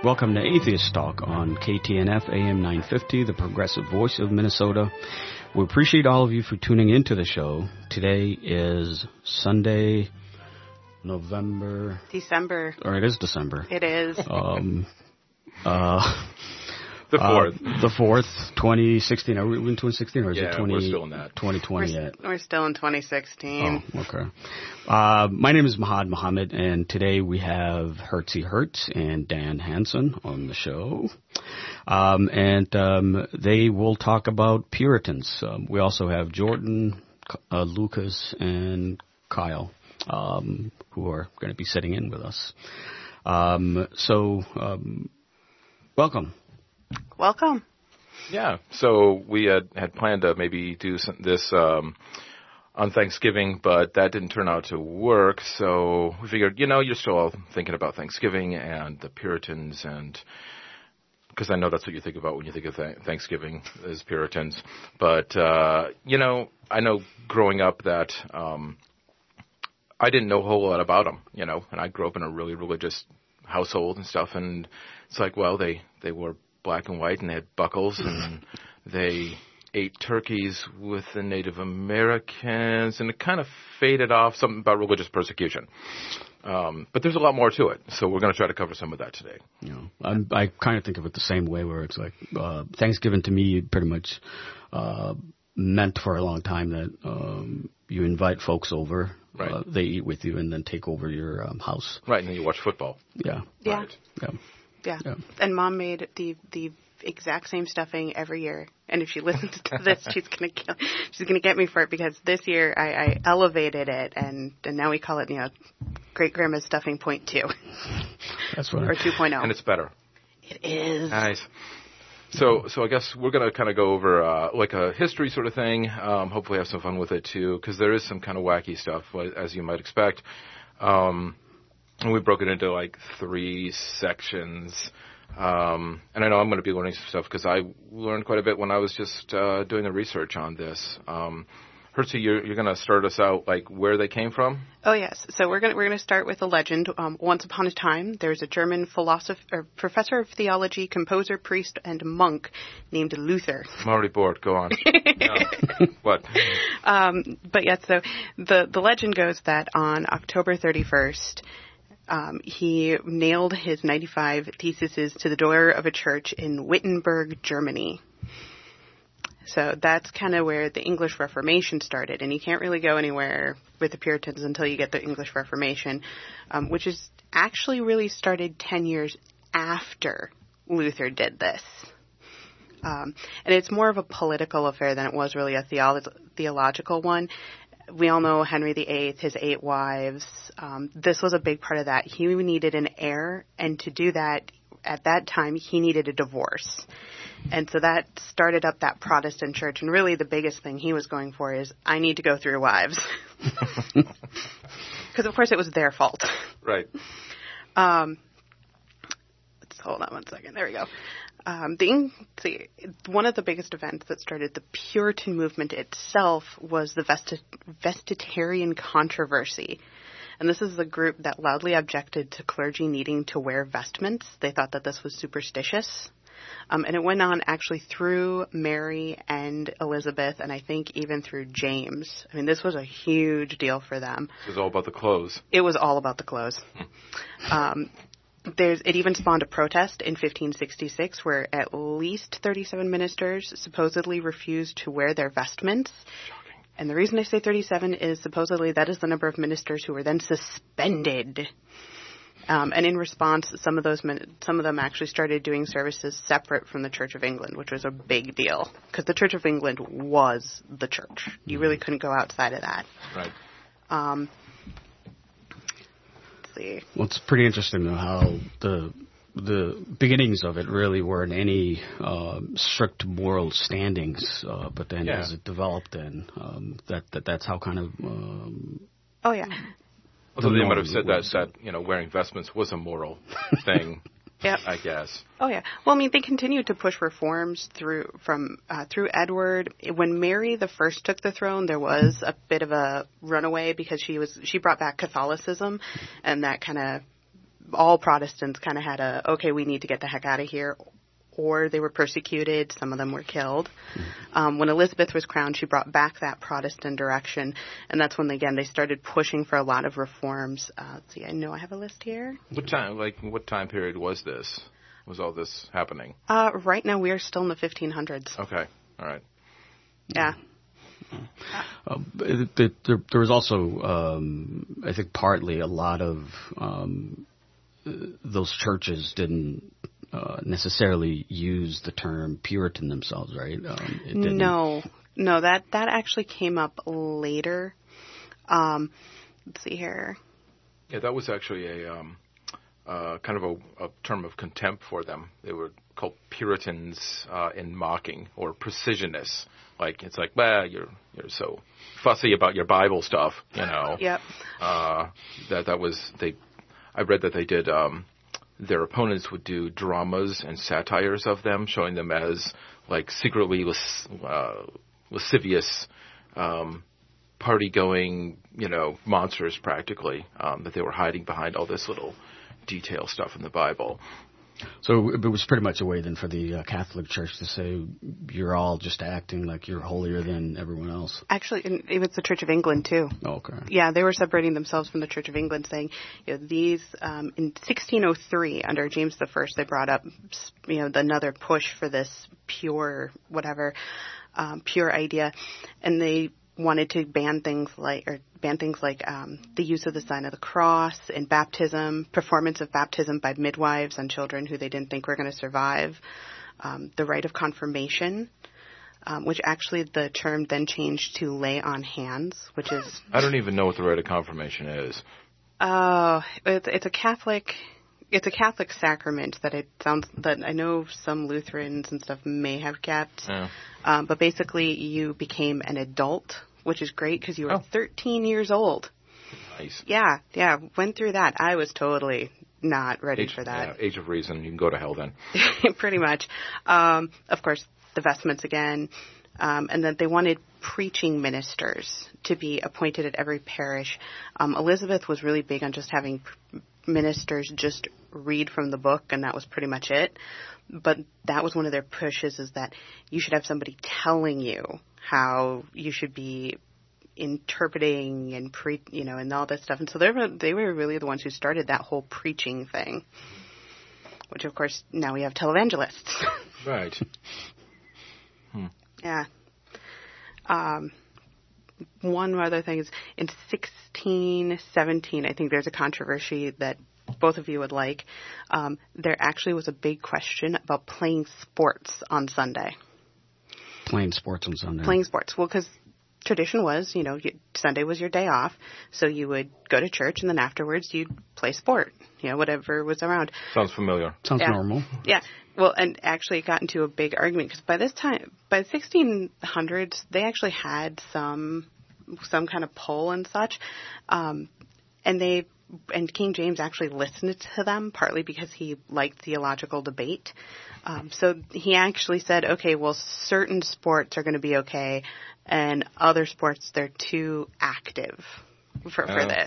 Welcome to Atheist Talk on KTNF AM 950, the progressive voice of Minnesota. We appreciate all of you for tuning into the show. Today is Sunday, December. Or it is December. It is. The 4th. The 4th, 2016. Are we in 2016 or is it we're still in that. 2020 yet? We're still in 2016. Oh, okay. My name is Mahad Mohammed, and today we have Hertzie Hertz and Dan Hansen on the show. They will talk about Puritans. We also have Jordan, Lucas, and Kyle, who are going to be sitting in with us. Welcome. Welcome. Yeah, so we had planned to maybe do this on Thanksgiving, but that didn't turn out to work, so we figured, you're still all thinking about Thanksgiving and the Puritans, and because I know that's what you think about when you think of Thanksgiving is Puritans, but, I know growing up that I didn't know a whole lot about them, and I grew up in a really religious household and stuff, and it's like, well, they were black and white, and they had buckles, and they ate turkeys with the Native Americans, and it kind of faded off, something about religious persecution. But there's a lot more to it, so we're going to try to cover some of that today. I kind of think of it the same way, where it's like Thanksgiving to me pretty much meant for a long time that you invite folks over, right. They eat with you, and then take over your house. Right, and then you watch football. Yeah. Yeah. Right. Yeah. And Mom made the exact same stuffing every year. And if she listens to this, she's gonna get me for it, because this year I elevated it, and now we call it Great Grandma's Stuffing Point 2. That's right. Or 2.0. And it's better. It is. Nice. So I guess we're going to kind of go over like a history sort of thing. Hopefully have some fun with it too, because there is some kind of wacky stuff, as you might expect. And we broke it into like 3 sections. And I know I'm going to be learning some stuff because I learned quite a bit when I was just doing the research on this. Hertzie, you're going to start us out like where they came from? Oh yes. So we're going to start with a legend. Once upon a time, there's a German professor of theology, composer, priest, and monk named Luther. I'm already bored. Go on. What? But yes, so the legend goes that on October 31st, he nailed his 95 theses to the door of a church in Wittenberg, Germany. So that's kind of where the English Reformation started, and you can't really go anywhere with the Puritans until you get the English Reformation, which is actually really started 10 years after Luther did this. And it's more of a political affair than it was really a theological one. We all know Henry VIII, his 8 wives. This was a big part of that. He needed an heir, and to do that, at that time, he needed a divorce. And so that started up that Protestant church. And really the biggest thing he was going for is, I need to go through wives. Because, of course, it was their fault. Right. Let's hold on one second. There we go. One of the biggest events that started the Puritan movement itself was the Vestitarian controversy. And this is a group that loudly objected to clergy needing to wear vestments. They thought that this was superstitious. And it went on actually through Mary and Elizabeth, and I think even through James. I mean, this was a huge deal for them. It was all about the clothes. It was all about the clothes. It even spawned a protest in 1566 where at least 37 ministers supposedly refused to wear their vestments. Shocking. And the reason I say 37 is supposedly that is the number of ministers who were then suspended. And in response, some of them actually started doing services separate from the Church of England, which was a big deal because the Church of England was the church. You really couldn't go outside of that. Right. Let's see. Well, it's pretty interesting though how the beginnings of it really weren't any strict moral standings, but then as it developed, then that's how kind of. Oh yeah. Although they might have said that wearing vestments was a moral thing. Yep. I guess. Oh yeah. Well, I mean, they continued to push reforms through Edward. When Mary the First took the throne, there was a bit of a runaway because she brought back Catholicism, and that kind of all Protestants kind of had okay, we need to get the heck out of here, or they were persecuted. Some of them were killed. When Elizabeth was crowned, she brought back that Protestant direction, and that's when, again, they started pushing for a lot of reforms. Let's see, I know I have a list here. What time period was this? Was all this happening? Right now, we are still in the 1500s. Okay, all right. Yeah. There was also, I think, partly a lot of those churches didn't necessarily use the term Puritan themselves, right? No, that actually came up later. Let's see here. Yeah, that was actually a kind of a term of contempt for them. They were called Puritans in mocking, or precisionists. Like, it's like, well, you're so fussy about your Bible stuff, you know. Yep. That was they. I read that they did. Their opponents would do dramas and satires of them, showing them as like secretly lascivious, party-going, monsters practically, that they were hiding behind all this little detail stuff in the Bible. So it was pretty much a way then for the Catholic Church to say you're all just acting like you're holier than everyone else. Actually, it was the Church of England too. Okay. Yeah, they were separating themselves from the Church of England, saying, these in 1603 under James I, they brought up, another push for this pure idea, and they wanted to ban things like the use of the sign of the cross in baptism, performance of baptism by midwives on children who they didn't think were going to survive, the rite of confirmation, which actually the term then changed to lay on hands, which is... I don't even know what the rite of confirmation is. It's a Catholic sacrament that I know some Lutherans and stuff may have kept. Yeah. But basically you became an adult, which is great because you were 13 years old. Nice. Yeah. Went through that. I was totally not ready for that. Yeah, age of reason. You can go to hell then. Pretty much. Of course, the vestments again. And that they wanted preaching ministers to be appointed at every parish. Elizabeth was really big on just having ministers just read from the book, and that was pretty much it. But that was one of their pushes, is that you should have somebody telling you how you should be interpreting and and all that stuff. And so they were really the ones who started that whole preaching thing, which of course now we have televangelists. Right. Yeah. One other thing is in 1617, I think there's a controversy that both of you would like. There actually was a big question about playing sports on Sunday. Playing sports on Sunday. Playing sports. Well, because tradition was, Sunday was your day off, so you would go to church, and then afterwards you'd play sport, whatever was around. Sounds familiar. Sounds normal. Yeah. Well, and actually it got into a big argument, because by the 1600s, they actually had some kind of poll and such, and King James actually listened to them, partly because he liked theological debate. So he actually said, okay, well, certain sports are going to be okay, and other sports, they're too active for this.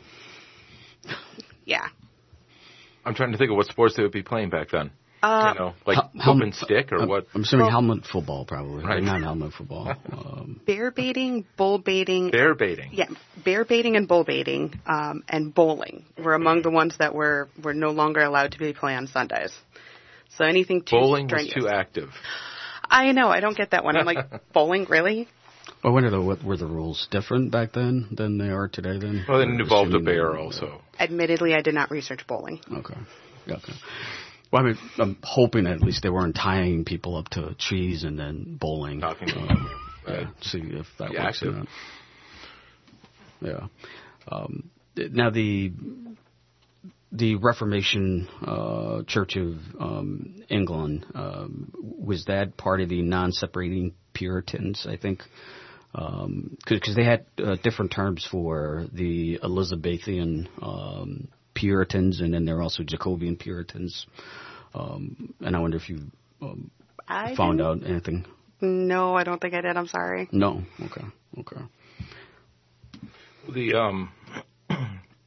Yeah. I'm trying to think of what sports they would be playing back then. Like hoop and stick, or what? I'm assuming helmet football, probably. Right. Not helmet football. Bear baiting, bull baiting. Bear baiting. Yeah, bear baiting and bull baiting, and bowling were among the ones that were no longer allowed to be played on Sundays. So anything too bowling strenuous. Was too active. I know. I don't get that one. I'm like, bowling, really? I wonder what were the rules different back then than they are today? Then. Well, then it involved a bear also. Admittedly, I did not research bowling. Okay. Well, I mean, I'm hoping at least they weren't tying people up to trees and then bowling. Knocking see if that works. Active. Yeah. Now the Reformation Church of England, was that part of the non-separating Puritans, I think? Because they had different terms for the Elizabethan Puritans, and then there are also Jacobean Puritans. And I wonder if you found out anything. No, I don't think I did. I'm sorry. No. Okay.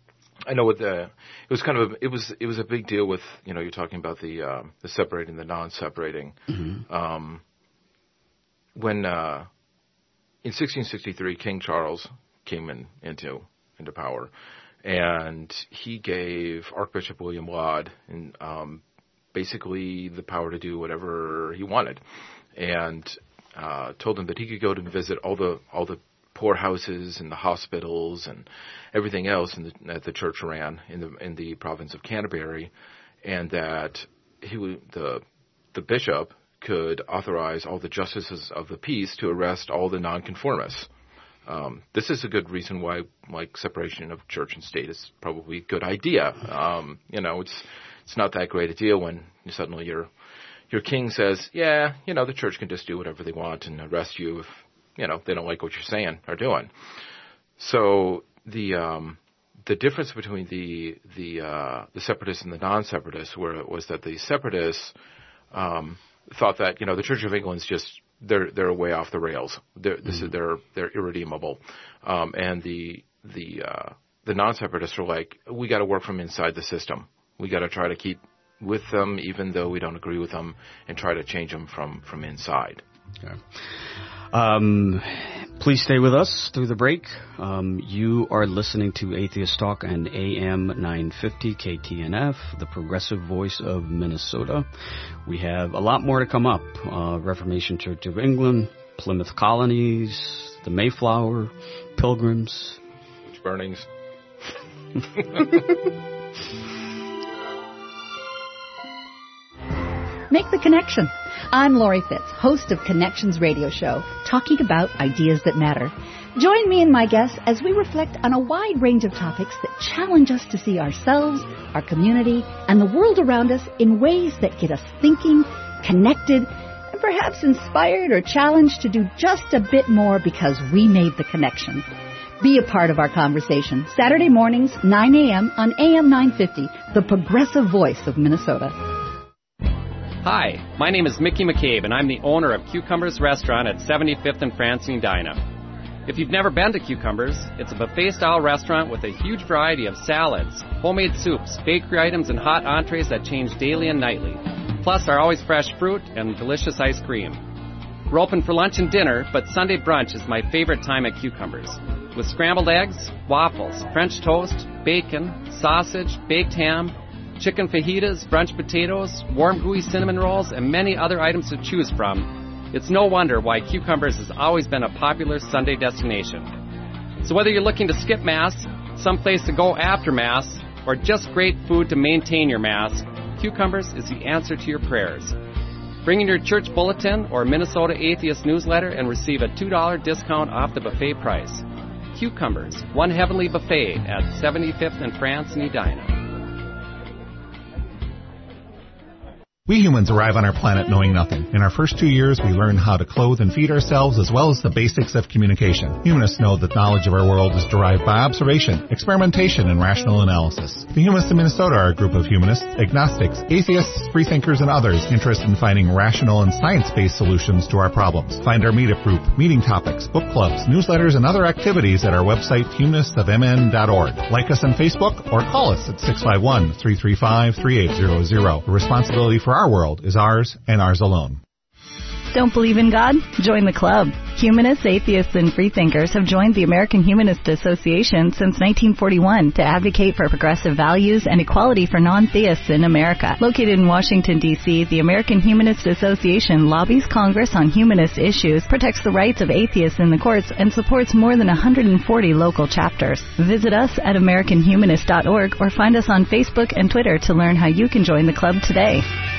I know it was kind of it was a big deal with, you're talking about the separating, the non-separating. Mm-hmm. When in 1663 King Charles came into power, and he gave Archbishop William Laud basically the power to do whatever he wanted, and told him that he could go to visit all the poorhouses and the hospitals and everything else that the church ran in the province of Canterbury, and that the bishop could authorize all the justices of the peace to arrest all the nonconformists. This is a good reason why, separation of church and state is probably a good idea. It's not that great a deal when suddenly your king says, the church can just do whatever they want and arrest you if they don't like what you're saying or doing. So the difference between the separatists and the non-separatists was that the separatists thought that the Church of England's just they're way off the rails. They're irredeemable, and the non-separatists are like, we got to work from inside the system. We got to try to keep with them even though we don't agree with them, and try to change them from inside. Okay. Please stay with us through the break. You are listening to Atheist Talk and AM 950 KTNF, the progressive voice of Minnesota. We have a lot more to come up. Reformation Church of England, Plymouth Colonies, the Mayflower, Pilgrims. Witch burnings. Make the connection. I'm Lori Fitz, host of Connections Radio Show, talking about ideas that matter. Join me and my guests as we reflect on a wide range of topics that challenge us to see ourselves, our community, and the world around us in ways that get us thinking, connected, and perhaps inspired or challenged to do just a bit more because we made the connection. Be a part of our conversation. Saturday mornings, 9 a.m. on AM 950, the progressive voice of Minnesota. Hi, my name is Mickey McCabe, and I'm the owner of Cucumbers Restaurant at 75th and France in Edina. If you've never been to Cucumbers, it's a buffet-style restaurant with a huge variety of salads, homemade soups, bakery items, and hot entrees that change daily and nightly. Plus our always fresh fruit and delicious ice cream. We're open for lunch and dinner, but Sunday brunch is my favorite time at Cucumbers. With scrambled eggs, waffles, French toast, bacon, sausage, baked ham, chicken fajitas, brunch potatoes, warm gooey cinnamon rolls, and many other items to choose from, it's no wonder why Cucumbers has always been a popular Sunday destination. So whether you're looking to skip Mass, someplace to go after Mass, or just great food to maintain your Mass, Cucumbers is the answer to your prayers. Bring in your church bulletin or Minnesota Atheist newsletter and receive a $2 discount off the buffet price. Cucumbers, one heavenly buffet at 75th and France in Edina. We humans arrive on our planet knowing nothing. In our first 2 years, we learn how to clothe and feed ourselves as well as the basics of communication. Humanists know that knowledge of our world is derived by observation, experimentation, and rational analysis. The Humanists of Minnesota are a group of humanists, agnostics, atheists, freethinkers, and others interested in finding rational and science-based solutions to our problems. Find our meetup group, meeting topics, book clubs, newsletters, and other activities at our website, humanistofmn.org. Like us on Facebook or call us at 651-335-3800. The responsibility for our world is ours and ours alone. Don't believe in God? Join the club. Humanists, atheists, and freethinkers have joined the American Humanist Association since 1941 to advocate for progressive values and equality for non-theists in America. Located in Washington, D.C., the American Humanist Association lobbies Congress on humanist issues, protects the rights of atheists in the courts, and supports more than 140 local chapters. Visit us at AmericanHumanist.org or find us on Facebook and Twitter to learn how you can join the club today.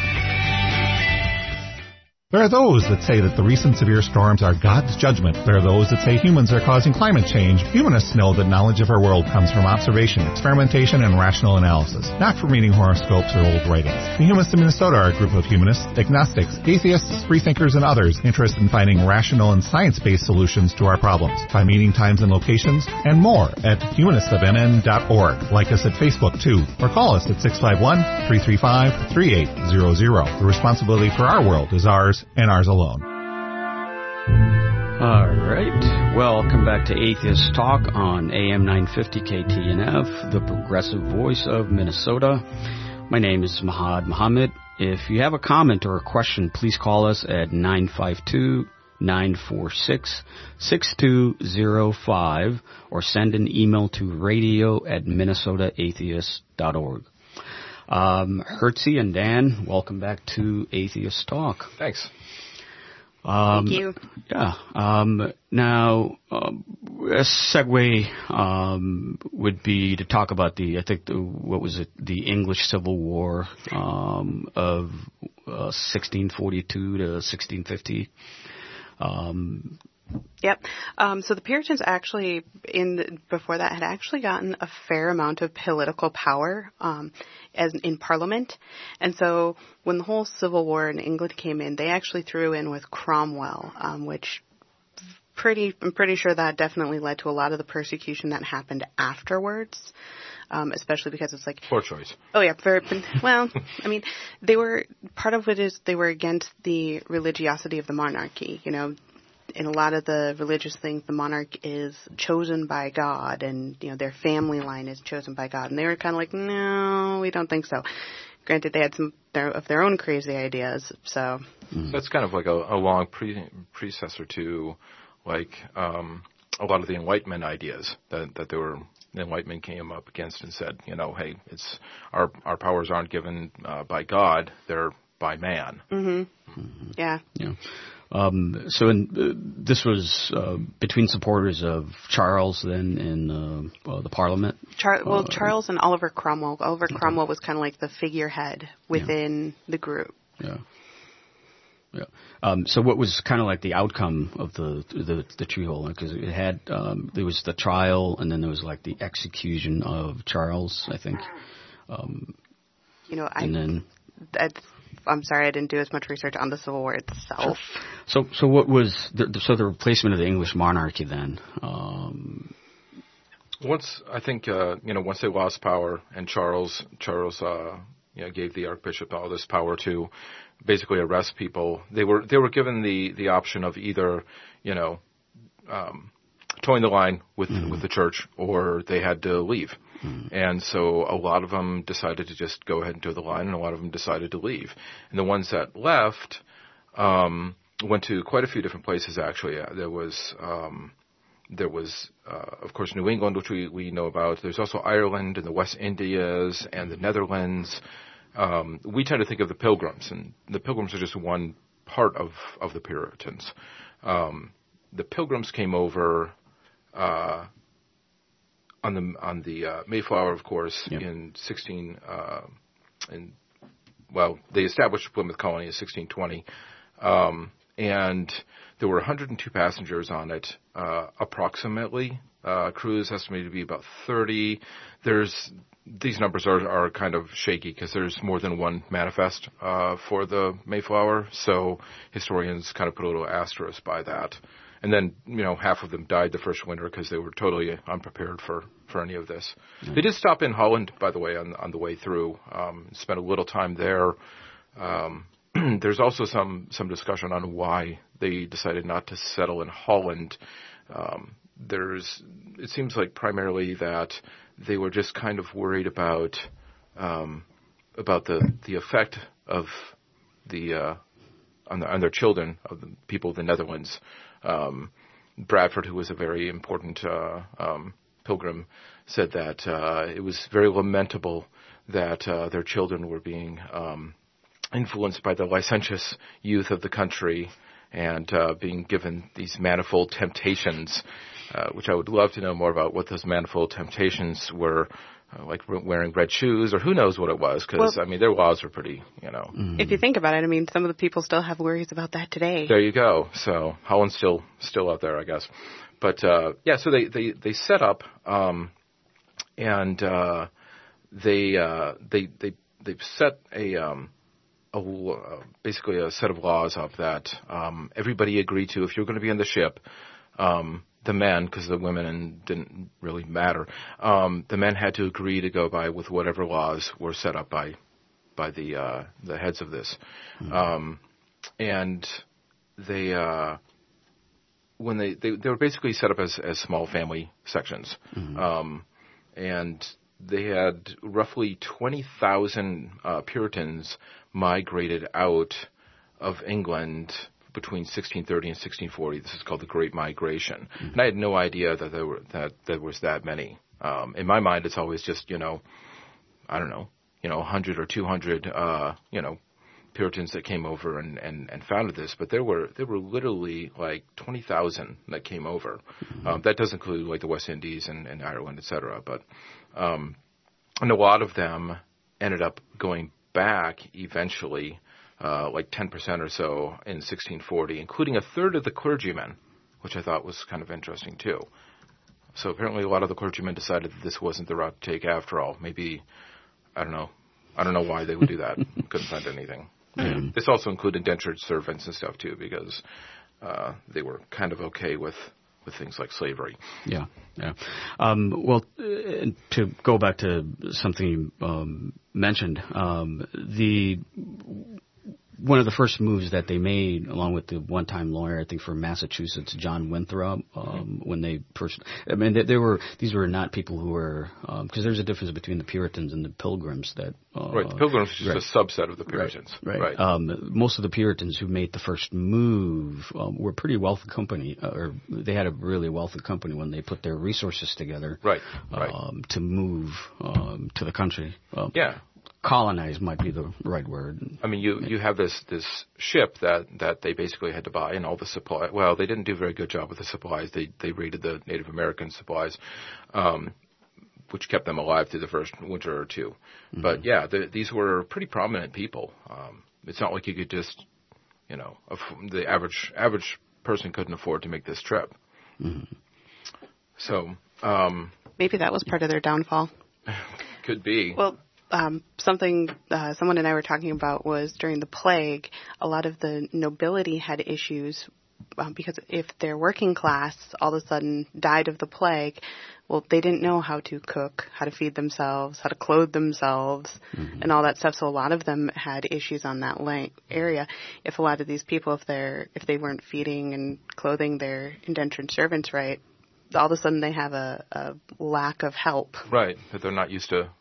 There are those that say that the recent severe storms are God's judgment. There are those that say humans are causing climate change. Humanists know that knowledge of our world comes from observation, experimentation, and rational analysis, not from reading horoscopes or old writings. The Humanists of Minnesota are a group of humanists, agnostics, atheists, freethinkers, and others interested in finding rational and science-based solutions to our problems. Find meeting times and locations and more at humanistofmn.org. Like us at Facebook, too, or call us at 651-335-3800. The responsibility for our world is ours and ours alone. All right. Welcome back to Atheist Talk on AM 950 KTNF, the progressive voice of Minnesota. My name is Mahad Muhammad. If you have a comment or a question, please call us at 952-946-6205 or send an email to radio@minnesotaatheist.org. Hertzie and Dan, welcome back to Atheist Talk. Thanks. Thank you. Yeah. Now, a segue would be to talk about the English Civil War of 1642 to 1650. Yep. So the Puritans actually, before that, had actually gotten a fair amount of political power as in Parliament. And so when the whole Civil War in England came in, they actually threw in with Cromwell, which I'm pretty sure that definitely led to a lot of the persecution that happened afterwards. Especially because it's like... Poor choice. Oh, yeah. Well, I mean, part of it is they were against the religiosity of the monarchy, you know. In a lot of the religious things, the monarch is chosen by God, and their family line is chosen by God. And they were kind of like, no, we don't think so. Granted, they had some of their own crazy ideas. So that's kind of like a long predecessor to like a lot of the Enlightenment ideas that the Enlightenment came up against and said, hey, it's our powers aren't given by God; they're by man. Mm-hmm. Yeah. Yeah. This was between supporters of Charles then in the Parliament? Charles and Oliver Cromwell. Oliver Cromwell was kind of like the figurehead within the group. Yeah. Yeah. So what was kind of like the outcome of the treehole? Because it had there was the trial, and then there was like the execution of Charles, I think. I'm sorry, I didn't do as much research on the Civil War itself. Sure. So what was the replacement of the English monarchy then? Once they lost power and Charles gave the Archbishop all this power to basically arrest people, they were given the option of either towing the line with the church, or they had to leave. And so a lot of them decided to just go ahead and toe the line, and a lot of them decided to leave. And the ones that left went to quite a few different places, actually. There was, of course, New England, which we know about. There's also Ireland and the West Indies and the Netherlands. We tend to think of the Pilgrims, and the Pilgrims are just one part of the Puritans. The Pilgrims came over on the Mayflower, of course, in they established Plymouth Colony in 1620, and there were 102 passengers on it, approximately. Crew is estimated to be about 30. These numbers are kind of shaky because there's more than one manifest for the Mayflower, so historians kind of put a little asterisk by that. And then, half of them died the first winter because they were totally unprepared for any of this. They did stop in Holland, by the way, on the way through. Spent a little time there. There's also some discussion on why they decided not to settle in Holland. It seems like primarily that they were just kind of worried about the effect of on their children, of the people of the Netherlands. Bradford, who was a very important pilgrim, said that it was very lamentable that their children were being influenced by the licentious youth of the country and being given these manifold temptations, which I would love to know more about what those manifold temptations were. Like wearing red shoes, or who knows what it was, because, their laws were pretty, If you think about it, some of the people still have worries about that today. There you go. So Holland's still out there, I guess. But, so they set up, and they set basically a set of laws up that everybody agreed to. If you're going to be on the ship, the men, because the women didn't really matter, the men had to agree to go by with whatever laws were set up by the heads of this, and they when they were basically set up as small family sections. Mm-hmm. And they had roughly 20,000 Puritans migrated out of England between 1630 and 1640. This is called the Great Migration. Mm-hmm. And I had no idea that there was that many. In my mind, it's always just, 100 or 200, Puritans that came over and founded this, but there were literally like 20,000 that came over. Mm-hmm. That does include like the West Indies and Ireland, etc. But and a lot of them ended up going back eventually, like 10% or so in 1640, including a third of the clergymen, which I thought was kind of interesting too. So apparently a lot of the clergymen decided that this wasn't the route to take after all. Maybe, I don't know why they would do that. Couldn't find anything. Mm-hmm. This also included indentured servants and stuff too, because they were kind of okay with things like slavery. Yeah. Well, to go back to something you mentioned, one of the first moves that they made, along with the one-time lawyer, I think from Massachusetts, John Winthrop, when they first, these were not people who were, because there's a difference between the Puritans and the Pilgrims that. Right, the Pilgrims is just a subset of the Puritans. Right. Most of the Puritans who made the first move were pretty wealthy company, or they had a really wealthy company when they put their resources together. Right. To move to the country. Colonize might be the right word. I mean, you have this ship that they basically had to buy, and all the supply. Well, they didn't do a very good job with the supplies. They raided the Native American supplies, which kept them alive through the first winter or two. Mm-hmm. But these were pretty prominent people. It's not like you could just, the average person couldn't afford to make this trip. Mm-hmm. So maybe that was part of their downfall. Could be. Well. Something someone and I were talking about was during the plague, a lot of the nobility had issues because if their working class all of a sudden died of the plague, well, they didn't know how to cook, how to feed themselves, how to clothe themselves, mm-hmm. and all that stuff. So a lot of them had issues on that area. If a lot of these people, if they weren't feeding and clothing their indentured servants right, all of a sudden they have a lack of help. Right, that they're not used to.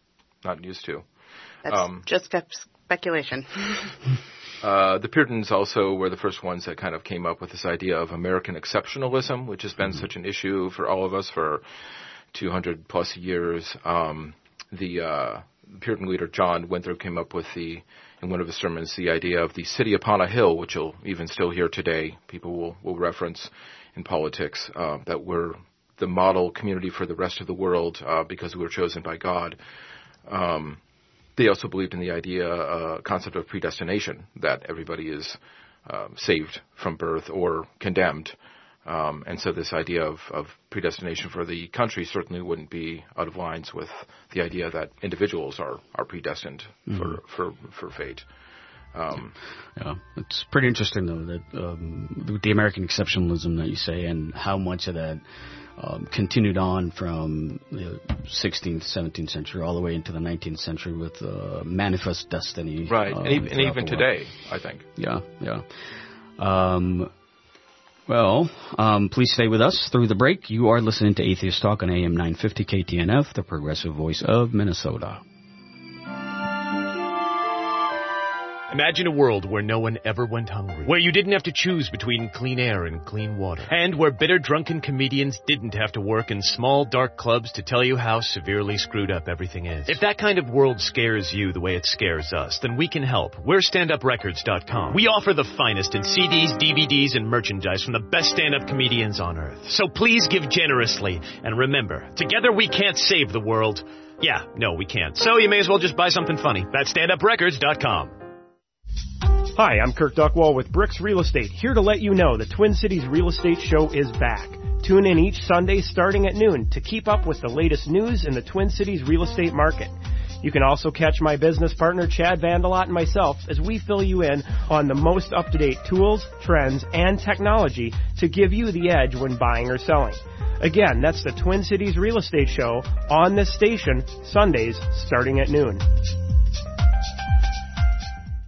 That's just speculation. The Puritans also were the first ones that kind of came up with this idea of American exceptionalism, which has been such an issue for all of us for 200 plus years. The Puritan leader John Winthrop came up with in one of his sermons, the idea of the city upon a hill, which you'll even still hear today. People will reference in politics that we're the model community for the rest of the world because we were chosen by God. They also believed in the concept of predestination, that everybody is saved from birth or condemned. And so this idea of predestination for the country certainly wouldn't be out of lines with the idea that individuals are predestined mm-hmm. for fate. It's pretty interesting, though, that the American exceptionalism that you say and how much of that continued on from the 16th, 17th century all the way into the 19th century with Manifest Destiny. Right, and even today, I think. Yeah. Please stay with us through the break. You are listening to Atheist Talk on AM 950 KTNF, the progressive voice of Minnesota. Imagine a world where no one ever went hungry, where you didn't have to choose between clean air and clean water, and where bitter, drunken comedians didn't have to work in small, dark clubs to tell you how severely screwed up everything is. If that kind of world scares you the way it scares us, then we can help. We're StandUpRecords.com. We offer the finest in CDs, DVDs, and merchandise from the best stand-up comedians on earth. So please give generously, and remember, together we can't save the world. Yeah, no, we can't. So you may as well just buy something funny. That's StandUpRecords.com. Hi, I'm Kirk Duckwall with Bricks Real Estate, here to let you know the Twin Cities Real Estate Show is back. Tune in each Sunday starting at noon to keep up with the latest news in the Twin Cities real estate market. You can also catch my business partner Chad Vandelot and myself as we fill you in on the most up-to-date tools, trends, and technology to give you the edge when buying or selling. Again, that's the Twin Cities Real Estate Show on this station, Sundays starting at noon.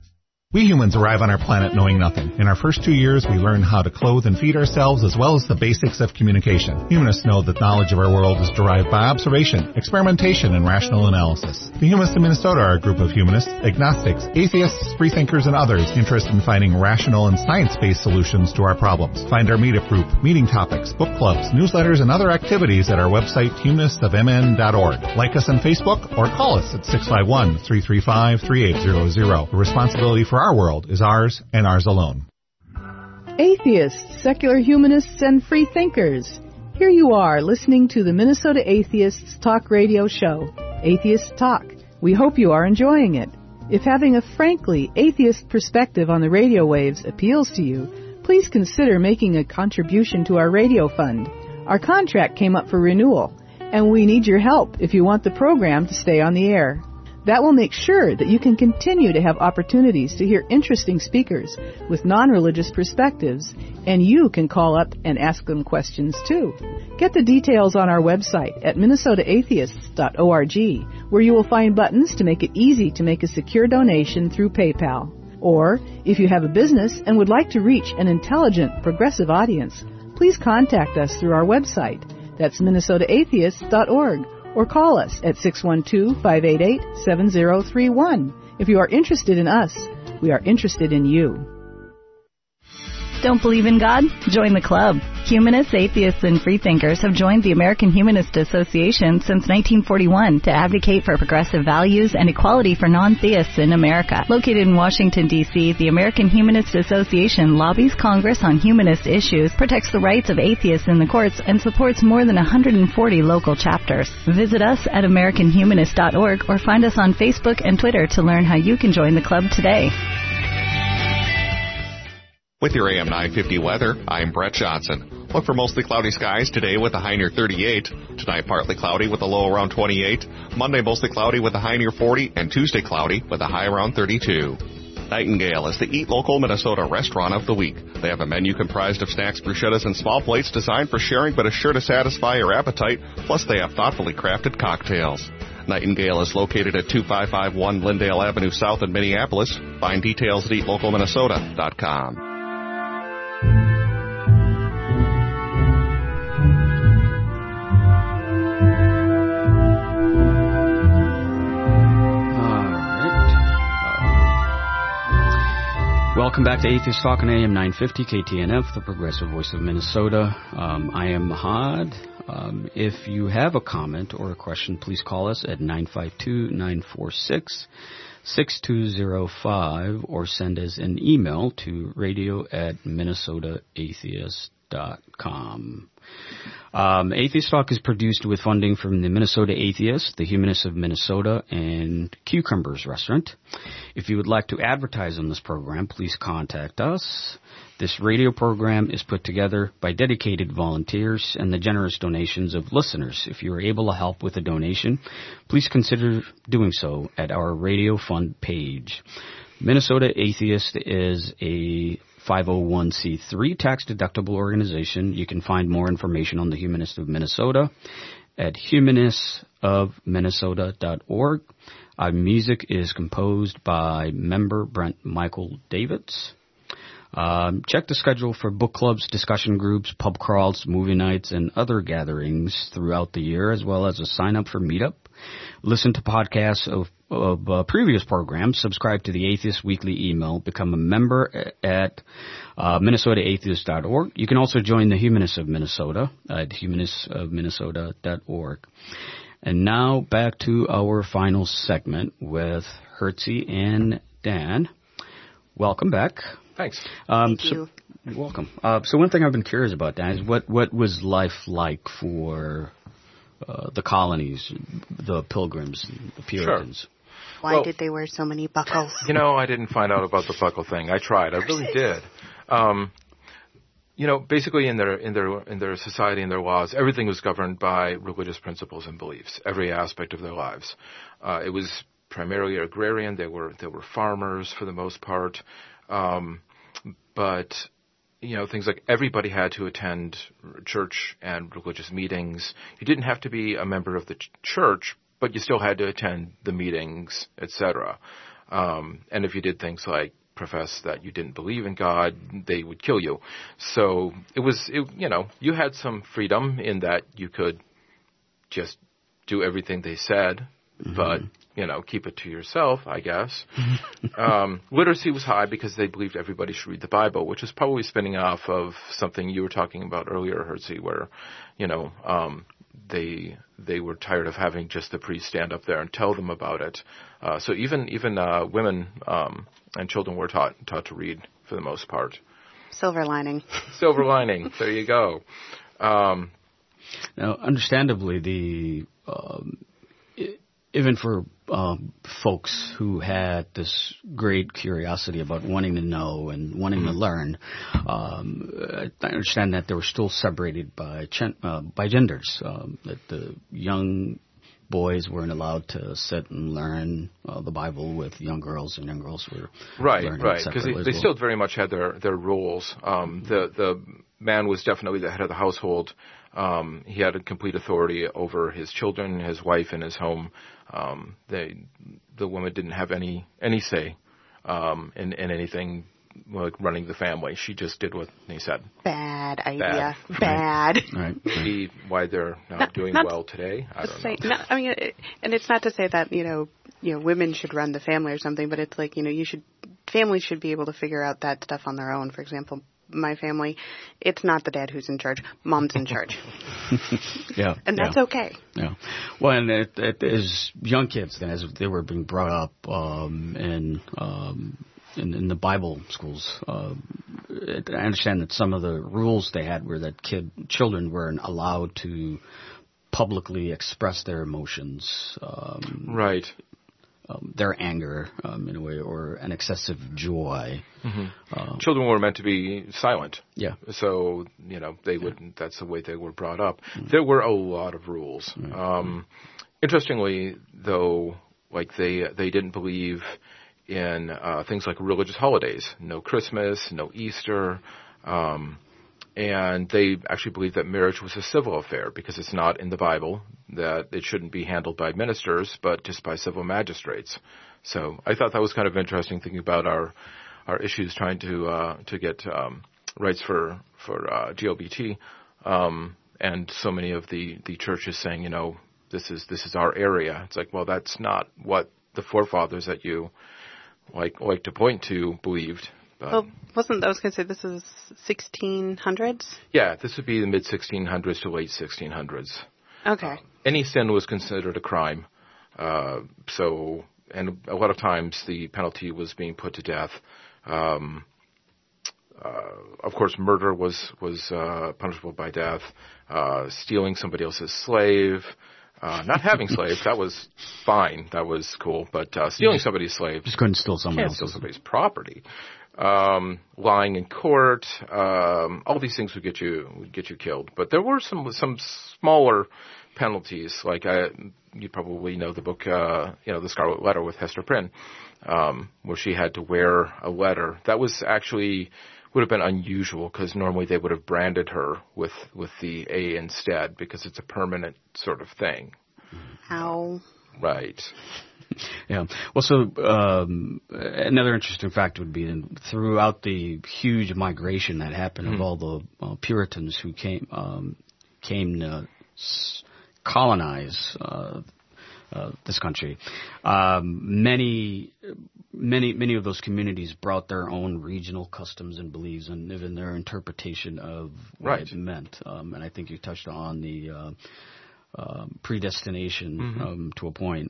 We humans arrive on our planet knowing nothing. In our first 2 years, we learn how to clothe and feed ourselves as well as the basics of communication. Humanists know that knowledge of our world is derived by observation, experimentation, and rational analysis. The Humanists of Minnesota are a group of humanists, agnostics, atheists, freethinkers, and others interested in finding rational and science-based solutions to our problems. Find our meetup group, meeting topics, book clubs, newsletters, and other activities at our website, humanistofmn.org. Like us on Facebook or call us at 651-335-3800. The responsibility for our world is ours and ours alone. Atheists, secular humanists, and free thinkers. Here you are listening to the Minnesota Atheists Talk Radio Show, Atheist Talk. We hope you are enjoying it. If having a frankly atheist perspective on the radio waves appeals to you, please consider making a contribution to our radio fund. Our contract came up for renewal, and we need your help if you want the program to stay on the air. That will make sure that you can continue to have opportunities to hear interesting speakers with non-religious perspectives, and you can call up and ask them questions too. Get the details on our website at minnesotaatheists.org, where you will find buttons to make it easy to make a secure donation through PayPal. Or, if you have a business and would like to reach an intelligent, progressive audience, please contact us through our website. That's minnesotaatheists.org. Or call us at 612-588-7031. If you are interested in us, we are interested in you. Don't believe in God? Join the club. Humanists, atheists, and freethinkers have joined the American Humanist Association since 1941 to advocate for progressive values and equality for non-theists in America. Located in Washington, D.C., the American Humanist Association lobbies Congress on humanist issues, protects the rights of atheists in the courts, and supports more than 140 local chapters. Visit us at AmericanHumanist.org or find us on Facebook and Twitter to learn how you can join the club today. With your AM 950 weather, I'm Brett Johnson. Look for mostly cloudy skies today with a high near 38. Tonight, partly cloudy with a low around 28. Monday, mostly cloudy with a high near 40. And Tuesday, cloudy with a high around 32. Nightingale is the Eat Local Minnesota Restaurant of the Week. They have a menu comprised of snacks, bruschettas, and small plates designed for sharing but is sure to satisfy your appetite. Plus, they have thoughtfully crafted cocktails. Nightingale is located at 2551 Lindale Avenue South in Minneapolis. Find details at eatlocalminnesota.com. Welcome back to Atheist Talk on AM 950 KTNF, the progressive voice of Minnesota. I am Mahad. If you have a comment or a question, please call us at 952-946-6205 or send us an email to radio@minnesotaatheist.com. Atheist Talk is produced with funding from the Minnesota Atheists, the Humanists of Minnesota, and Cucumbers Restaurant. If you would like to advertise on this program, please contact us. This radio program is put together by dedicated volunteers and the generous donations of listeners. If you are able to help with a donation, please consider doing so at our Radio Fund page. Minnesota Atheist is a 501c3 tax-deductible organization. You can find more information on the Humanists of Minnesota at humanistofminnesota.org. Our music is composed by member Brent Michael Davids. Check the schedule for book clubs, discussion groups, pub crawls, movie nights, and other gatherings throughout the year, as well as a sign-up for Meetup. Listen to podcasts of previous programs, subscribe to the Atheist Weekly email, become a member at minnesotaatheist.org. You can also join the Humanists of Minnesota at humanistofminnesota.org. And now back to our final segment with Hertzie and Dan. Welcome back. Thanks. Thank you. You're welcome. So one thing I've been curious about, Dan, is what was life like for the colonies, the Pilgrims, the Puritans? Sure. Why did they wear so many buckles? I didn't find out about the buckle thing. I tried. I really did. Basically in their society and their laws, everything was governed by religious principles and beliefs. Every aspect of their lives. It was primarily agrarian. They were farmers for the most part. But things like everybody had to attend church and religious meetings. You didn't have to be a member of the church, but you still had to attend the meetings, etc. And if you did things like profess that you didn't believe in God, they would kill you. So you had some freedom in that you could just do everything they said, but, keep it to yourself, I guess. Literacy was high because they believed everybody should read the Bible, which is probably spinning off of something you were talking about earlier, Hertzie, where, they were tired of having just the priest stand up there and tell them about it. So even women and children were taught to read for the most part. Silver lining. Silver lining. There you go. Now, understandably, even for folks who had this great curiosity about wanting to know and wanting to learn, I understand that they were still separated by genders. That the young boys weren't allowed to sit and learn the Bible with young girls, and young girls were learning because they still very much had their roles. The man was definitely the head of the household. He had a complete authority over his children, his wife, and his home. The woman didn't have any say in anything like running the family. She just did what he said. Bad idea. Bad. Right. Maybe why they're not doing well today. I don't know. And it's not to say that women should run the family or something, but it's like families should be able to figure out that stuff on their own. For example, my family, it's not the dad who's in charge. Mom's in charge. Yeah. And that's okay. Yeah. Well, and as young kids, then, as they were being brought up in the Bible schools, I understand that some of the rules they had were that children weren't allowed to publicly express their emotions. Right. Their anger, in a way, or an excessive joy. Mm-hmm. Children were meant to be silent. Yeah. So, they wouldn't, that's the way they were brought up. Mm-hmm. There were a lot of rules. Mm-hmm. Interestingly, though, like they didn't believe in things like religious holidays. No Christmas, no Easter. And they actually believed that marriage was a civil affair because it's not in the Bible, that it shouldn't be handled by ministers, but just by civil magistrates. So I thought that was kind of interesting, thinking about our issues trying to get rights for GLBT, and so many of the churches saying, this is our area. It's like, well, that's not what the forefathers that you like to point to believed. Well, I was going to say this is 1600s? Yeah, this would be the mid-1600s to late 1600s. Okay. Any sin was considered a crime. And a lot of times the penalty was being put to death. Of course, murder was punishable by death. Stealing somebody else's slave. Not having slaves, that was fine. That was cool. But stealing somebody's slave. Just couldn't steal somebody's property. Lying in court, all these things would get you killed. But there were some smaller penalties, like you probably know the book, The Scarlet Letter with Hester Prynne, where she had to wear a letter. That was actually would have been unusual because normally they would have branded her with the A instead because it's a permanent sort of thing. How? Right. Yeah. Well, so another interesting fact would be throughout the huge migration that happened of all the Puritans who came to colonize this country, many of those communities brought their own regional customs and beliefs and even their interpretation of what it meant. And I think you touched on the predestination to a point,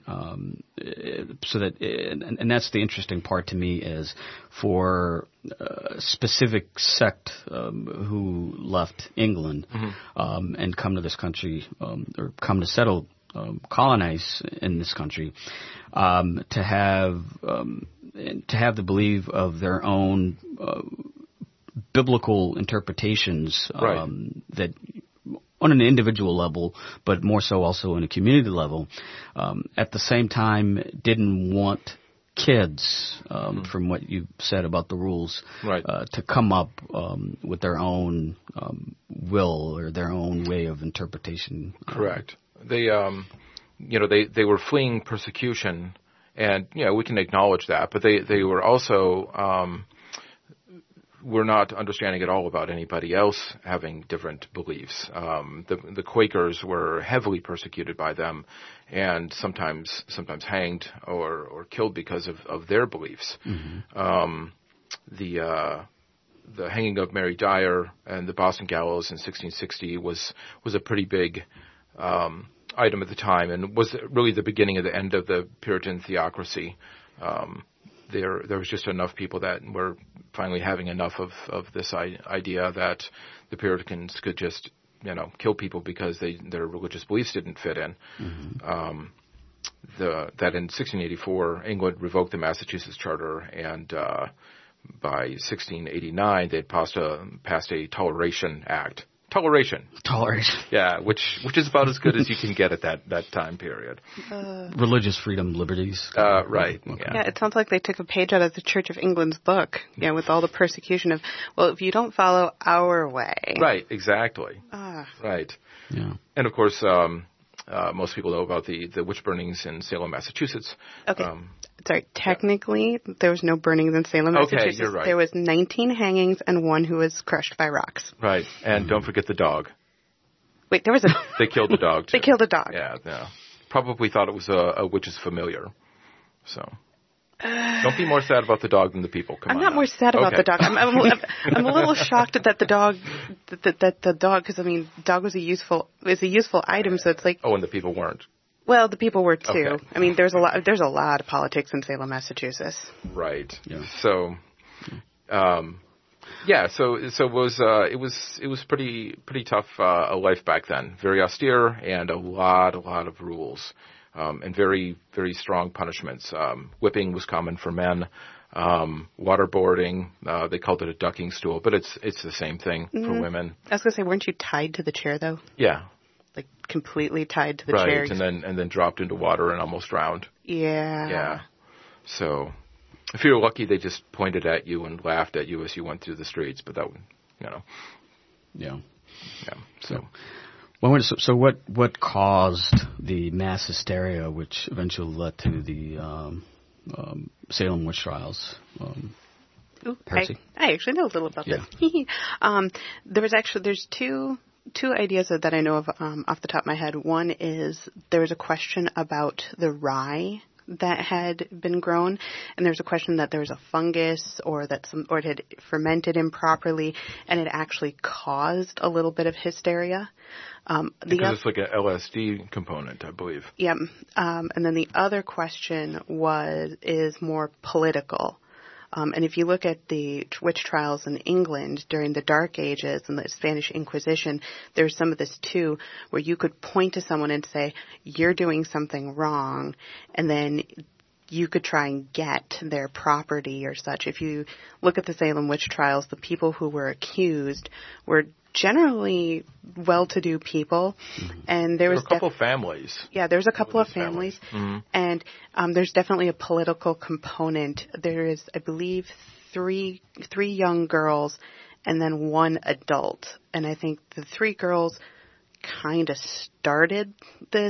so that and that's the interesting part to me is for a specific sect who left England and come to this country or come to settle, colonize in this country, to have the belief of their own biblical interpretations that. On an individual level, but more so also in a community level, at the same time didn't want kids, from what you said about the rules, to come up with their own will or their own way of interpretation. Correct. They were fleeing persecution And, we can acknowledge that, but they were also, were not understanding at all about anybody else having different beliefs. The Quakers were heavily persecuted by them and sometimes hanged or killed because of their beliefs. Mm-hmm. The hanging of Mary Dyer and the Boston Gallows in 1660 was a pretty big item at the time, and was really the beginning of the end of the Puritan theocracy. There was just enough people that were finally having enough of this idea that the Puritans could just kill people because their religious beliefs didn't fit in. Mm-hmm. That in 1684 England revoked the Massachusetts Charter, and by 1689 they had passed a Toleration Act. Toleration. Yeah, which is about as good as you can get at that time period. Religious freedom, liberties. Right. Yeah, it sounds like they took a page out of the Church of England's book, with all the persecution of, if you don't follow our way. Right, exactly. Right. Yeah. And of course, most people know about the witch burnings in Salem, Massachusetts. Okay. Sorry, technically, there was no burnings in Salem, Massachusetts. Okay, you're right. There was 19 hangings and one who was crushed by rocks. Right, and don't forget the dog. Wait, there was a... They killed the dog, too. They killed a dog. Yeah. Probably thought it was a witch's familiar. So... Don't be more sad about the dog than the people. I'm not more sad about the dog. I'm a little shocked that the dog, because dog was a useful item. So it's like. Oh, and the people weren't. Well, the people were too. Okay. There's a lot of politics in Salem, Massachusetts. Right. Yeah. So, it was pretty tough a life back then. Very austere and a lot of rules. And very, very strong punishments. Whipping was common for men. Waterboarding, they called it a ducking stool, but it's the same thing for women. I was going to say, weren't you tied to the chair, though? Yeah. Like, completely tied to the chair? Right, and then dropped into water and almost drowned. Yeah. Yeah. So, if you were lucky, they just pointed at you and laughed at you as you went through the streets, but that would, Yeah. Yeah, so... Well, so what caused the mass hysteria, which eventually led to the Salem witch trials? I actually know a little about this. There's two ideas that I know of off the top of my head. One is there was a question about the rye that had been grown, and there's a question that there was a fungus or it had fermented improperly, and it actually caused a little bit of hysteria. Because it's like an LSD component, I believe. Yeah. And then the other question is more political. And if you look at the witch trials in England during the Dark Ages and the Spanish Inquisition, there's some of this too, where you could point to someone and say, you're doing something wrong, and then you could try and get their property or such. If you look at the Salem witch trials, the people who were accused were generally well-to-do people, and there was a couple of families. Yeah, there's a couple of families, and there's definitely a political component. There is, I believe, three young girls, and then one adult, and I think the three girls kind of started this.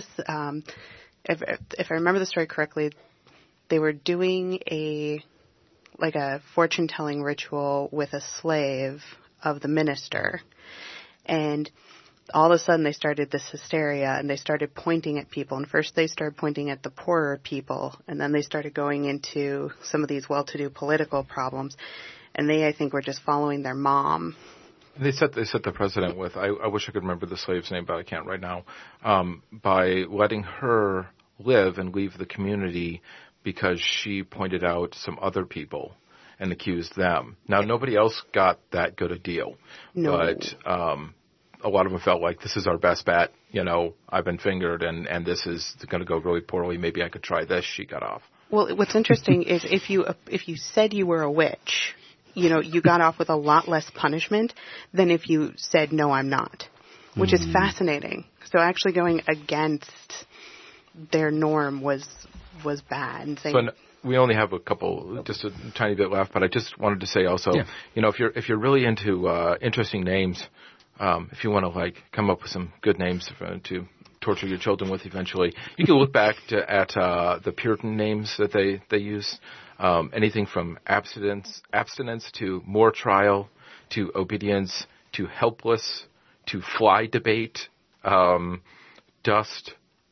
If I remember the story correctly, they were doing a fortune-telling ritual with a slave of the minister. And all of a sudden they started this hysteria and they started pointing at people. And first they started pointing at the poorer people, and then they started going into some of these well-to-do political problems. And they, I think, were just following their mom. They set the precedent with, I wish I could remember the slave's name, but I can't right now, by letting her live and leave the community because she pointed out some other people and accused them. Now, nobody else got that good a deal. No. But a lot of them felt like, this is our best bet. I've been fingered, and this is going to go really poorly. Maybe I could try this. She got off. Well, what's interesting is if you said you were a witch, you got off with a lot less punishment than if you said, no, I'm not, which is fascinating. So actually going against their norm was bad. And saying, we only have just a tiny bit left, but I just wanted to say also, if you're really into interesting names, if you want to come up with some good names to torture your children with eventually. You can look back at the Puritan names that they use. Anything from abstinence to more trial to obedience to helpless to fly debate, dust.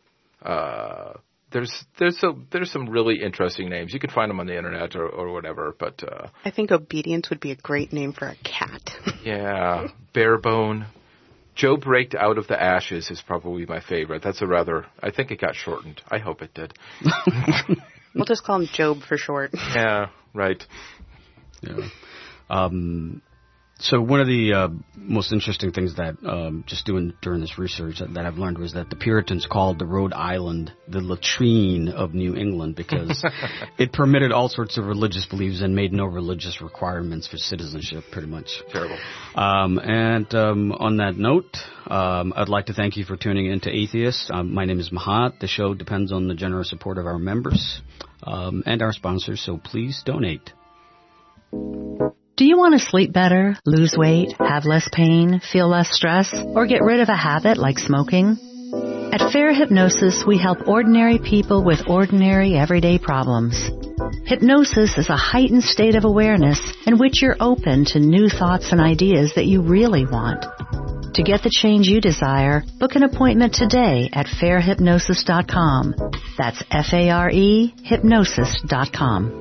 There's some really interesting names. You can find them on the internet or whatever. But I think obedience would be a great name for a cat. Yeah, barebone. Job raked out of the ashes is probably my favorite. I think it got shortened. I hope it did. We'll just call him Job for short. Yeah, right. Yeah. So one of the most interesting things that just during this research that I've learned was that the Puritans called the Rhode Island the latrine of New England because it permitted all sorts of religious beliefs and made no religious requirements for citizenship, pretty much. Terrible. And on that note, I'd like to thank you for tuning in to Atheist. My name is Mahat. The show depends on the generous support of our members and our sponsors, so please donate. Do you want to sleep better, lose weight, have less pain, feel less stress, or get rid of a habit like smoking? At Fair Hypnosis, we help ordinary people with ordinary everyday problems. Hypnosis is a heightened state of awareness in which you're open to new thoughts and ideas that you really want. To get the change you desire, book an appointment today at fairhypnosis.com. That's F-A-R-E, hypnosis.com.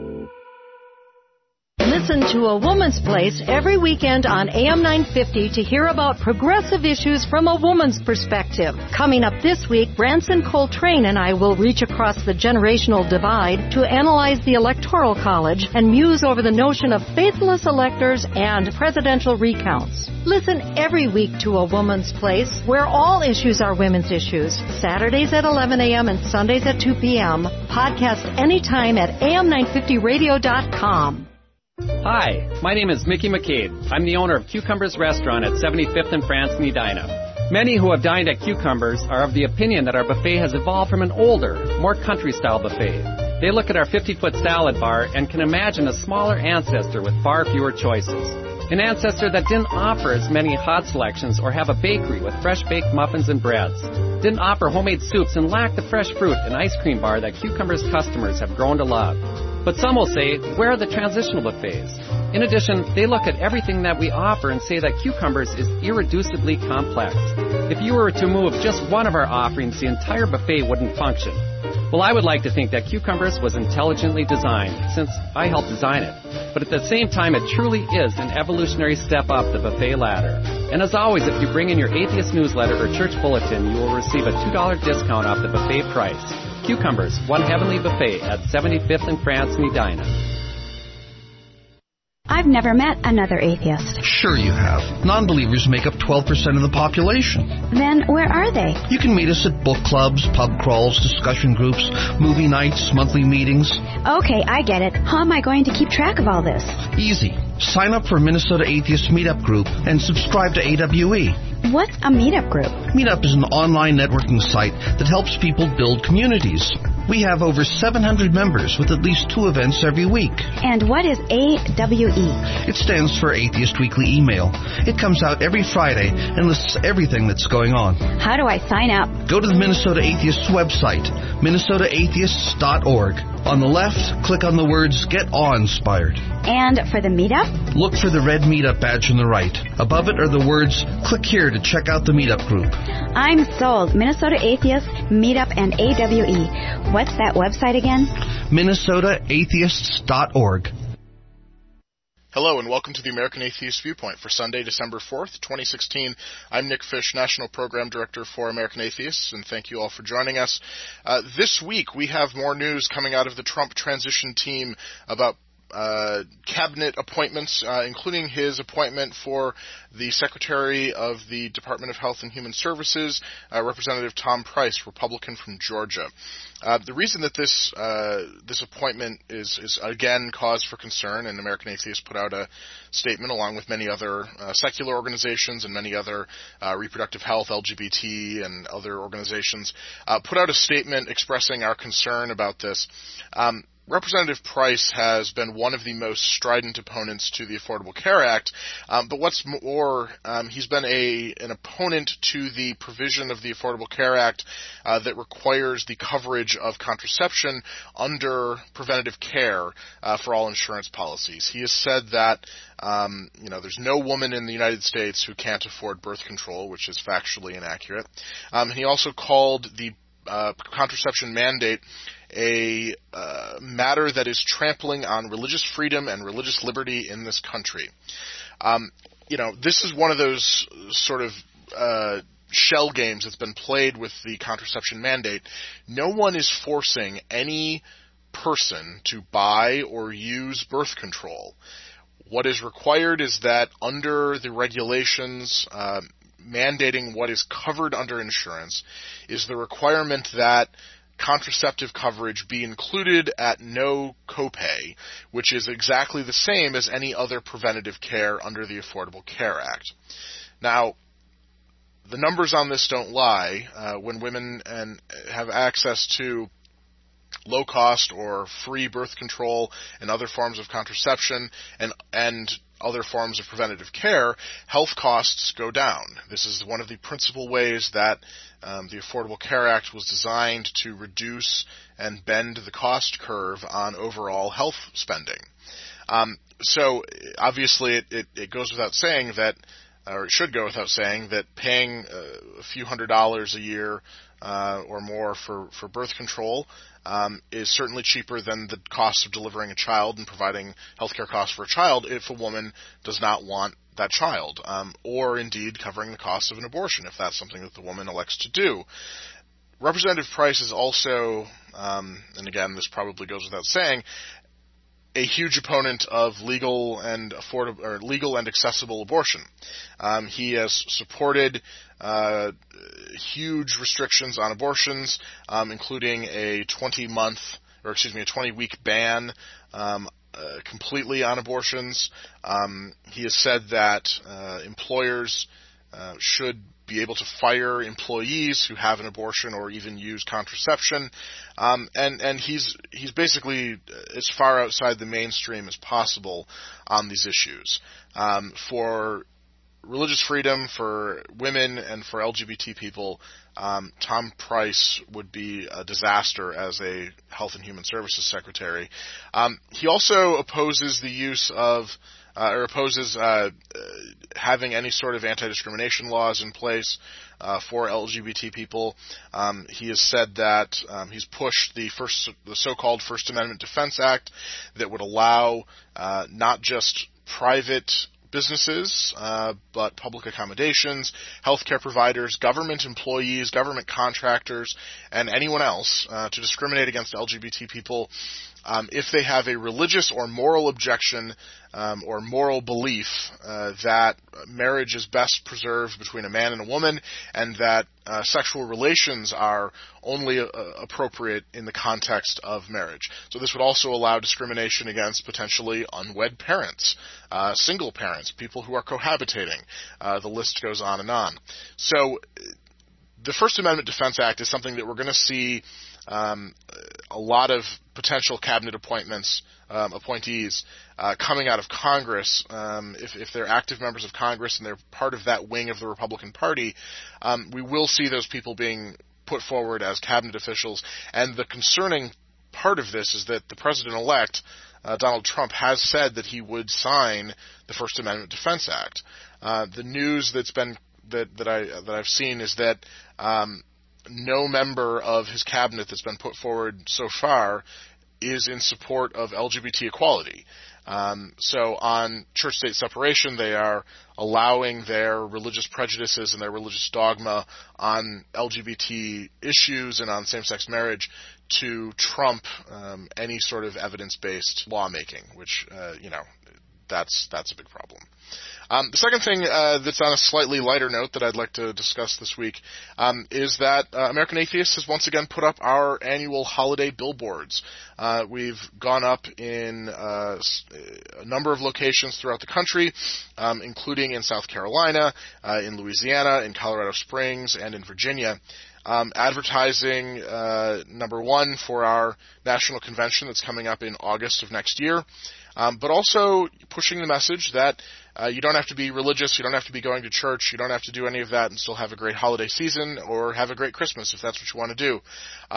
Listen to A Woman's Place every weekend on AM 950 to hear about progressive issues from a woman's perspective. Coming up this week, Branson Coltrane and I will reach across the generational divide to analyze the Electoral College and muse over the notion of faithless electors and presidential recounts. Listen every week to A Woman's Place, where all issues are women's issues. Saturdays at 11 a.m. and Sundays at 2 p.m. Podcast anytime at am950radio.com. Hi, my name is Mickey McCabe. I'm the owner of Cucumbers Restaurant at 75th and France in Edina. Many who have dined at Cucumbers are of the opinion that our buffet has evolved from an older, more country-style buffet. They look at our 50-foot salad bar and can imagine a smaller ancestor with far fewer choices. An ancestor that didn't offer as many hot selections or have a bakery with fresh-baked muffins and breads. Didn't offer homemade soups and lacked the fresh fruit and ice cream bar that Cucumbers customers have grown to love. But some will say, where are the transitional buffets? In addition, they look at everything that we offer and say that Cucumbers is irreducibly complex. If you were to move just one of our offerings, the entire buffet wouldn't function. Well, I would like to think that Cucumbers was intelligently designed, since I helped design it. But at the same time, it truly is an evolutionary step up the buffet ladder. And as always, if you bring in your Atheist newsletter or church bulletin, you will receive a $2 discount off the buffet price. Cucumbers, One Heavenly Buffet at 75th and France in Edina. I've never met another atheist. Sure you have. Non-believers make up 12% of the population. Then where are they? You can meet us at book clubs, pub crawls, discussion groups, movie nights, monthly meetings. Okay, I get it. How am I going to keep track of all this? Easy. Sign up for Minnesota Atheist Meetup Group and subscribe to AWE. What's a meetup group? Meetup is an online networking site that helps people build communities. We have over 700 members with at least 2 events every week. And what is AWE? It stands for Atheist Weekly Email. It comes out every Friday and lists everything that's going on. How do I sign up? Go to the Minnesota Atheists website, minnesotaatheists.org. On the left, click on the words Get Awe-Inspired. And for the meetup? Look for the red meetup badge on the right. Above it are the words, click here to check out the meetup group. I'm sold. Minnesota Atheists, Meetup, and AWE. What's that website again? minnesotaatheists.org. Hello and welcome to the American Atheist Viewpoint for Sunday, December 4th, 2016. I'm Nick Fish, National Program Director for American Atheists, and thank you all for joining us. This week we have more news coming out of the Trump transition team about cabinet appointments, including his appointment for the Secretary of the Department of Health and Human Services, Representative Tom Price, Republican from Georgia. The reason that this appointment is again cause for concern, and American Atheists put out a statement along with many other secular organizations and many other reproductive health, LGBT, and other organizations, put out a statement expressing our concern about this. Representative Price has been one of the most strident opponents to the Affordable Care Act, but what's more, he's been an opponent to the provision of the Affordable Care Act that requires the coverage of contraception under preventative care for all insurance policies. He has said that there's no woman in the United States who can't afford birth control, which is factually inaccurate. And he also called the contraception mandate a matter that is trampling on religious freedom and religious liberty in this country. This is one of those sort of shell games that's been played with the contraception mandate. No one is forcing any person to buy or use birth control. What is required is that under the regulations mandating what is covered under insurance is the requirement that contraceptive coverage be included at no copay, which is exactly the same as any other preventative care under the Affordable Care Act. Now, the numbers on this don't lie. When women have access to low-cost or free birth control and other forms of contraception and other forms of preventative care, health costs go down. This is one of the principal ways that the Affordable Care Act was designed to reduce and bend the cost curve on overall health spending. So obviously it goes without saying that, or it should go without saying, that paying a few $100s a year or more for birth control is certainly cheaper than the cost of delivering a child and providing healthcare costs for a child if a woman does not want that child, or indeed covering the cost of an abortion if that's something that the woman elects to do. Representative Price is also, and again this probably goes without saying, a huge opponent of legal and accessible abortion. He has supported huge restrictions on abortions, including a 20-week ban completely on abortions. He has said that employers should be able to fire employees who have an abortion or even use contraception, and he's basically as far outside the mainstream as possible on these issues. For religious freedom, for women, and for LGBT people, Tom Price would be a disaster as a Health and Human Services Secretary. He also opposes the use of opposes having any sort of anti-discrimination laws in place for LGBT people. He has said that he's pushed the so-called First Amendment Defense Act that would allow not just private businesses, but public accommodations, healthcare providers, government employees, government contractors, and anyone else to discriminate against LGBT people if they have a religious or moral objection or moral belief that marriage is best preserved between a man and a woman, and that sexual relations are only appropriate in the context of marriage. So this would also allow discrimination against potentially unwed parents, single parents, people who are cohabitating. The list goes on and on. So the First Amendment Defense Act is something that we're going to see a lot of potential cabinet appointees coming out of Congress. If they're active members of Congress and they're part of that wing of the Republican Party, we will see those people being put forward as cabinet officials. And the concerning part of this is that the president-elect, Donald Trump, has said that he would sign the First Amendment Defense Act. The news that I've seen is that no member of his cabinet that's been put forward so far is in support of LGBT equality. So on church-state separation, they are allowing their religious prejudices and their religious dogma on LGBT issues and on same-sex marriage to trump any sort of evidence-based lawmaking, which, that's a big problem. The second thing that's on a slightly lighter note that I'd like to discuss this week is that American Atheists has once again put up our annual holiday billboards. We've gone up in a number of locations throughout the country, including in South Carolina, in Louisiana, in Colorado Springs, and in Virginia. advertising, number one, for our national convention that's coming up in August of next year, but also pushing the message that you don't have to be religious, you don't have to be going to church, you don't have to do any of that and still have a great holiday season or have a great Christmas if that's what you want to do.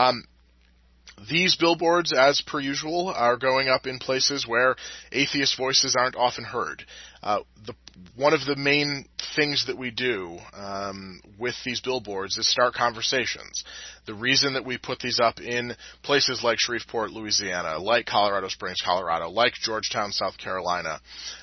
These billboards, as per usual, are going up in places where atheist voices aren't often heard. One of the main things that we do with these billboards is start conversations. The reason that we put these up in places like Shreveport, Louisiana, like Colorado Springs, Colorado, like Georgetown, South Carolina,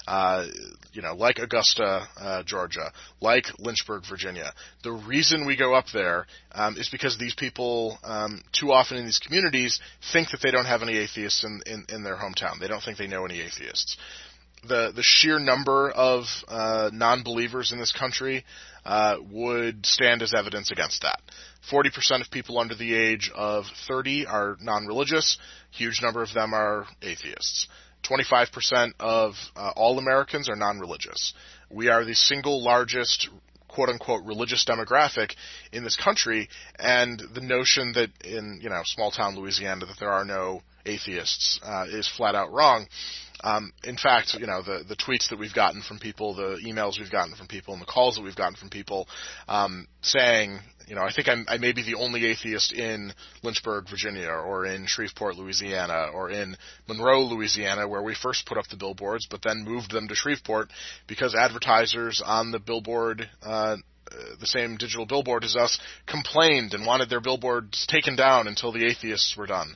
like Augusta, Georgia, like Lynchburg, Virginia. The reason we go up there is because these people, too often in these communities, think that they don't have any atheists in their hometown. They don't think they know any atheists. The sheer number of non-believers in this country would stand as evidence against that. 40% of people under the age of 30 are non-religious. Huge number of them are atheists. 25% of all Americans are non-religious. We are the single largest quote-unquote religious demographic in this country, and the notion that in small-town Louisiana that there are no atheists is flat out wrong. In fact, the tweets that we've gotten from people, the emails we've gotten from people, and the calls that we've gotten from people saying, I think I may be the only atheist in Lynchburg, Virginia, or in Shreveport, Louisiana, or in Monroe, Louisiana, where we first put up the billboards, but then moved them to Shreveport because advertisers on the billboard, the same digital billboard as us, complained and wanted their billboards taken down until the atheists were done.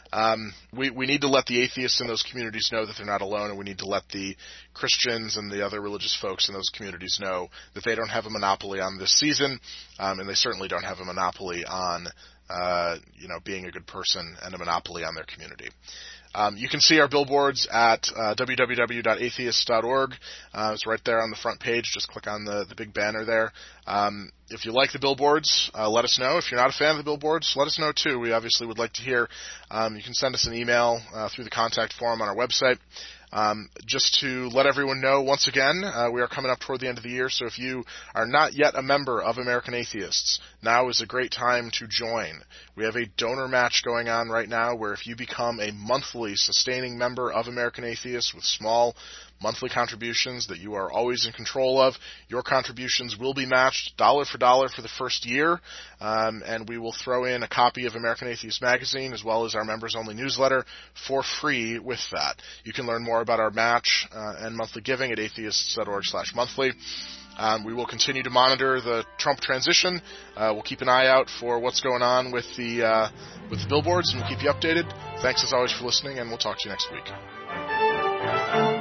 We need to let the atheists in those communities know that they're not alone, and we need to let the Christians and the other religious folks in those communities know that they don't have a monopoly on this season, and they certainly don't have a monopoly on, being a good person and a monopoly on their community. You can see our billboards at www.atheist.org. It's right there on the front page. Just click on the big banner there. If you like the billboards, let us know. If you're not a fan of the billboards, let us know too. We obviously would like to hear. You can send us an email through the contact form on our website. Just to let everyone know, once again, we are coming up toward the end of the year, so if you are not yet a member of American Atheists, now is a great time to join. We have a donor match going on right now where if you become a monthly sustaining member of American Atheists with small monthly contributions that you are always in control of, your contributions will be matched dollar for dollar for the first year, and we will throw in a copy of American Atheist magazine as well as our members-only newsletter for free with that. You can learn more about our match and monthly giving at atheists.org/monthly. We will continue to monitor the Trump transition. We'll keep an eye out for what's going on with the billboards, and we'll keep you updated. Thanks as always for listening, and we'll talk to you next week.